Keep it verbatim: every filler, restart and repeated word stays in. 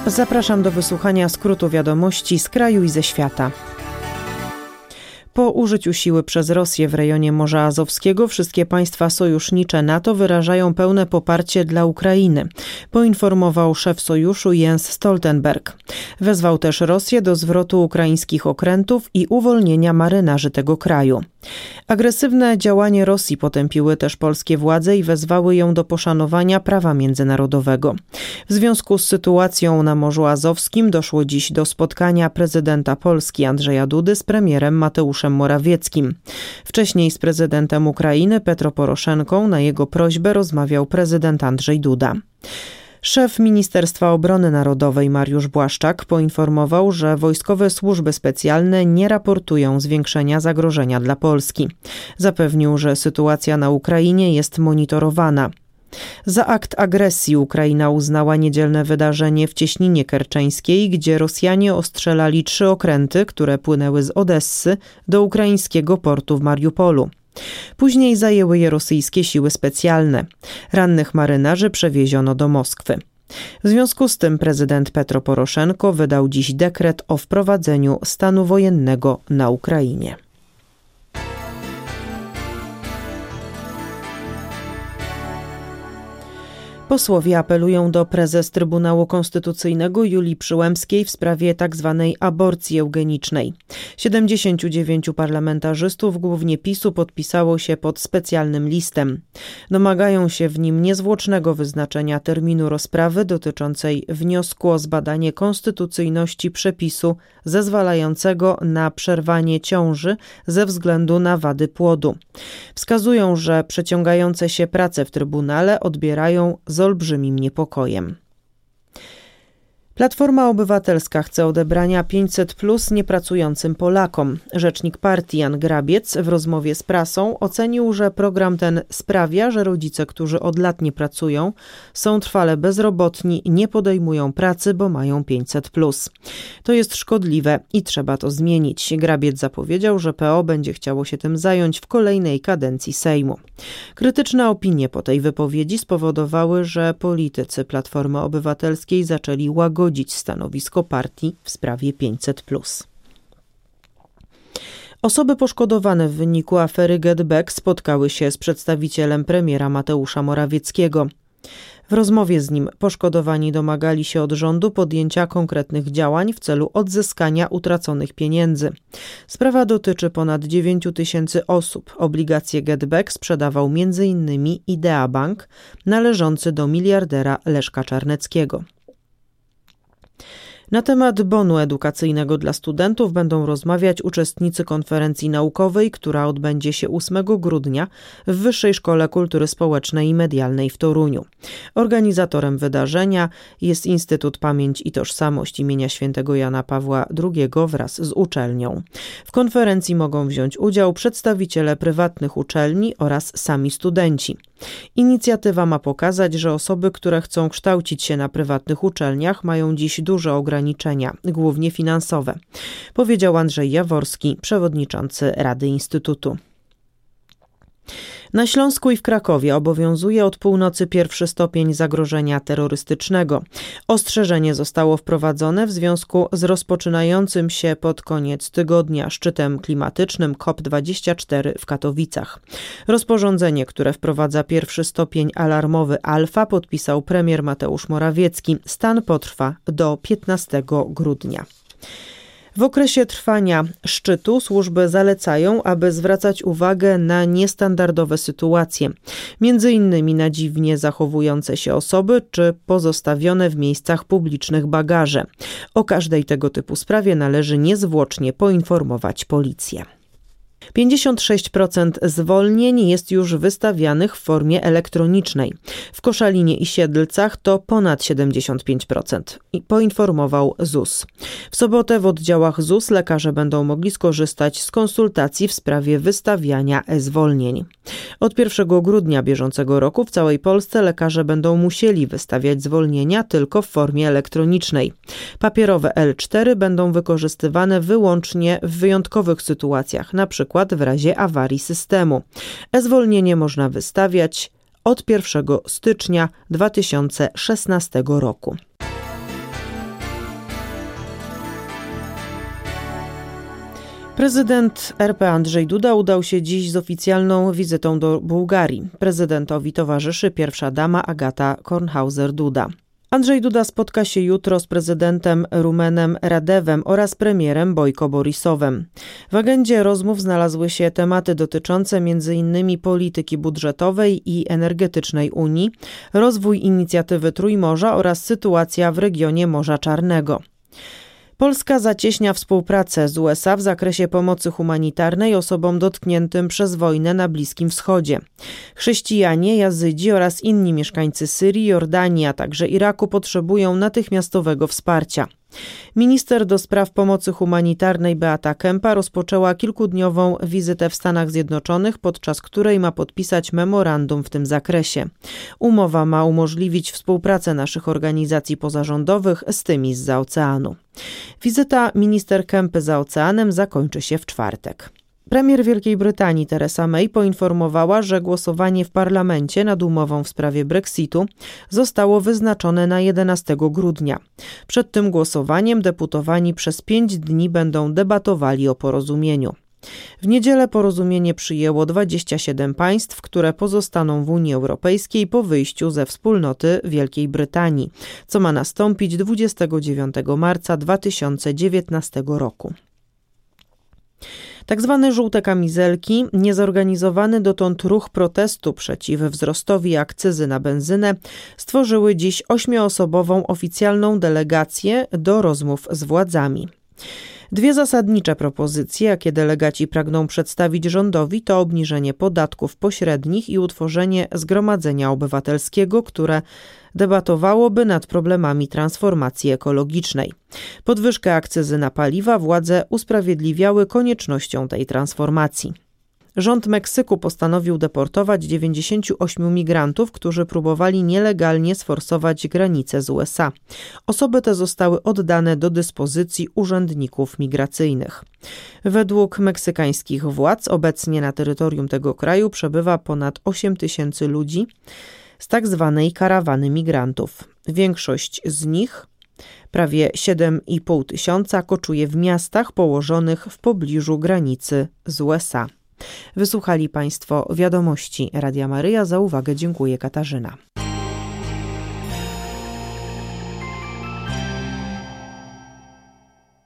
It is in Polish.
Zapraszam do wysłuchania skrótu wiadomości z kraju i ze świata. Po użyciu siły przez Rosję w rejonie Morza Azowskiego wszystkie państwa sojusznicze NATO wyrażają pełne poparcie dla Ukrainy, poinformował szef sojuszu Jens Stoltenberg. Wezwał też Rosję do zwrotu ukraińskich okrętów i uwolnienia marynarzy tego kraju. Agresywne działanie Rosji potępiły też polskie władze i wezwały ją do poszanowania prawa międzynarodowego. W związku z sytuacją na Morzu Azowskim doszło dziś do spotkania prezydenta Polski Andrzeja Dudy z premierem Mateuszem Morawieckim. Wcześniej z prezydentem Ukrainy Petro Poroszenką na jego prośbę rozmawiał prezydent Andrzej Duda. Szef Ministerstwa Obrony Narodowej Mariusz Błaszczak poinformował, że wojskowe służby specjalne nie raportują zwiększenia zagrożenia dla Polski. Zapewnił, że sytuacja na Ukrainie jest monitorowana. Za akt agresji Ukraina uznała niedzielne wydarzenie w Cieśninie Kerczeńskiej, gdzie Rosjanie ostrzelali trzy okręty, które płynęły z Odessy do ukraińskiego portu w Mariupolu. Później zajęły je rosyjskie siły specjalne. Rannych marynarzy przewieziono do Moskwy. W związku z tym prezydent Petro Poroszenko wydał dziś dekret o wprowadzeniu stanu wojennego na Ukrainie. Posłowie apelują do prezes Trybunału Konstytucyjnego Julii Przyłębskiej w sprawie tzw. aborcji eugenicznej. siedemdziesięciu dziewięciu parlamentarzystów, głównie PiSu, podpisało się pod specjalnym listem. Domagają się w nim niezwłocznego wyznaczenia terminu rozprawy dotyczącej wniosku o zbadanie konstytucyjności przepisu zezwalającego na przerwanie ciąży ze względu na wady płodu. Wskazują, że przeciągające się prace w Trybunale odbierają z olbrzymim niepokojem. Platforma Obywatelska chce odebrania pięćset plus niepracującym Polakom. Rzecznik partii Jan Grabiec w rozmowie z prasą ocenił, że program ten sprawia, że rodzice, którzy od lat nie pracują, są trwale bezrobotni, nie podejmują pracy, bo mają pięćset plus. To jest szkodliwe i trzeba to zmienić. Grabiec zapowiedział, że P O będzie chciało się tym zająć w kolejnej kadencji Sejmu. Krytyczne opinie po tej wypowiedzi spowodowały, że politycy Platformy Obywatelskiej zaczęli łagodzić stanowisko partii w sprawie pięćset plus. Osoby poszkodowane w wyniku afery GetBack spotkały się z przedstawicielem premiera Mateusza Morawieckiego. W rozmowie z nim poszkodowani domagali się od rządu podjęcia konkretnych działań w celu odzyskania utraconych pieniędzy. Sprawa dotyczy ponad dziewięciu tysięcy osób. Obligacje GetBack sprzedawał między innymi Idea Bank, należący do miliardera Leszka Czarneckiego. Na temat bonu edukacyjnego dla studentów będą rozmawiać uczestnicy konferencji naukowej, która odbędzie się ósmego grudnia w Wyższej Szkole Kultury Społecznej i Medialnej w Toruniu. Organizatorem wydarzenia jest Instytut Pamięć i Tożsamość imienia świętego Jana Pawła drugiego wraz z uczelnią. W konferencji mogą wziąć udział przedstawiciele prywatnych uczelni oraz sami studenci. Inicjatywa ma pokazać, że osoby, które chcą kształcić się na prywatnych uczelniach, mają dziś duże ograniczenia, głównie finansowe, powiedział Andrzej Jaworski, przewodniczący Rady Instytutu. Na Śląsku i w Krakowie obowiązuje od północy pierwszy stopień zagrożenia terrorystycznego. Ostrzeżenie zostało wprowadzone w związku z rozpoczynającym się pod koniec tygodnia szczytem klimatycznym COP dwadzieścia cztery w Katowicach. Rozporządzenie, które wprowadza pierwszy stopień alarmowy alfa, podpisał premier Mateusz Morawiecki. Stan potrwa do piętnastego grudnia. W okresie trwania szczytu służby zalecają, aby zwracać uwagę na niestandardowe sytuacje, między innymi na dziwnie zachowujące się osoby czy pozostawione w miejscach publicznych bagaże. O każdej tego typu sprawie należy niezwłocznie poinformować policję. pięćdziesiąt sześć procent zwolnień jest już wystawianych w formie elektronicznej. W Koszalinie i Siedlcach to ponad siedemdziesiąt pięć procent, poinformował Z U S. W sobotę w oddziałach Z U S lekarze będą mogli skorzystać z konsultacji w sprawie wystawiania e-zwolnień. Od pierwszego grudnia bieżącego roku w całej Polsce lekarze będą musieli wystawiać zwolnienia tylko w formie elektronicznej. Papierowe L cztery będą wykorzystywane wyłącznie w wyjątkowych sytuacjach, na przykład w razie awarii systemu. E-zwolnienie można wystawiać od pierwszego stycznia dwa tysiące szesnastego roku. Prezydent R P Andrzej Duda udał się dziś z oficjalną wizytą do Bułgarii. Prezydentowi towarzyszy pierwsza dama Agata Kornhauser-Duda. Andrzej Duda spotka się jutro z prezydentem Rumenem Radewem oraz premierem Bojko Borisowem. W agendzie rozmów znalazły się tematy dotyczące m in polityki budżetowej i energetycznej Unii, rozwój inicjatywy Trójmorza oraz sytuacja w regionie Morza Czarnego. Polska zacieśnia współpracę z U S A w zakresie pomocy humanitarnej osobom dotkniętym przez wojnę na Bliskim Wschodzie. Chrześcijanie, Jazydzi oraz inni mieszkańcy Syrii, Jordanii, a także Iraku potrzebują natychmiastowego wsparcia. Minister do spraw pomocy humanitarnej Beata Kempa rozpoczęła kilkudniową wizytę w Stanach Zjednoczonych, podczas której ma podpisać memorandum w tym zakresie. Umowa ma umożliwić współpracę naszych organizacji pozarządowych z tymi zza oceanu. Wizyta minister Kempy za oceanem zakończy się w czwartek. Premier Wielkiej Brytanii Theresa May poinformowała, że głosowanie w parlamencie nad umową w sprawie Brexitu zostało wyznaczone na jedenastego grudnia. Przed tym głosowaniem deputowani przez pięć dni będą debatowali o porozumieniu. W niedzielę porozumienie przyjęło dwadzieścia siedem państw, które pozostaną w Unii Europejskiej po wyjściu ze wspólnoty Wielkiej Brytanii, co ma nastąpić dwudziestego dziewiątego marca dwa tysiące dziewiętnastego roku. Tak zwane żółte kamizelki, niezorganizowany dotąd ruch protestu przeciw wzrostowi akcyzy na benzynę, stworzyły dziś ośmioosobową oficjalną delegację do rozmów z władzami. Dwie zasadnicze propozycje, jakie delegaci pragną przedstawić rządowi, to obniżenie podatków pośrednich i utworzenie Zgromadzenia Obywatelskiego, które debatowałoby nad problemami transformacji ekologicznej. Podwyżkę akcyzy na paliwa władze usprawiedliwiały koniecznością tej transformacji. Rząd Meksyku postanowił deportować dziewięćdziesięciu ośmiu migrantów, którzy próbowali nielegalnie sforsować granicę z U S A. Osoby te zostały oddane do dyspozycji urzędników migracyjnych. Według meksykańskich władz obecnie na terytorium tego kraju przebywa ponad osiem tysięcy ludzi z tak zwanej karawany migrantów. Większość z nich, prawie siedem i pół tysiąca, koczuje w miastach położonych w pobliżu granicy z U S A. Wysłuchali Państwo wiadomości Radia Maryja. Za uwagę dziękuję, Katarzyna.